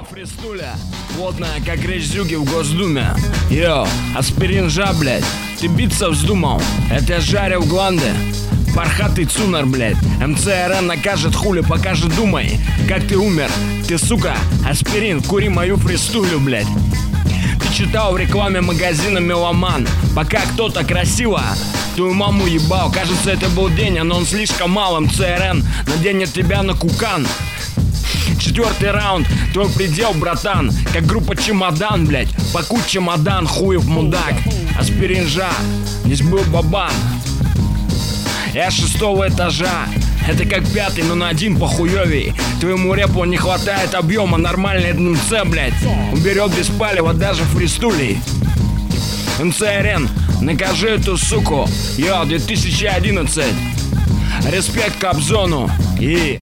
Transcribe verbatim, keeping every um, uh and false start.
фристуля, плотная, как речь Зюги в Госдуме. Йо, аспиринжа, блядь, ты биться вздумал? Это я жарил гланды. Пархатый цунар, блядь. МЦРН накажет, хули покажет, думай, как ты умер. Ты, сука, аспирин, кури мою фристулю, блядь. Ты читал в рекламе магазина «Меломан», пока кто-то красиво твою маму ебал. Кажется, это был день, но он слишком мал. МЦРН наденет тебя на кукан. Четвертый раунд, твой предел, братан. Как группа «Чемодан», блядь. Пакуй чемодан, хуев мудак. Аспиринжа, здесь был бабан. Я с шестого этажа. Это как пятый, но на один похуёвей. Твоему рэпу не хватает объема. Нормальный МЦ, блядь, уберет без палева даже фристулей. МЦРН, накажи эту суку. Йо, две тысячи одиннадцать. Респект Кобзону. И...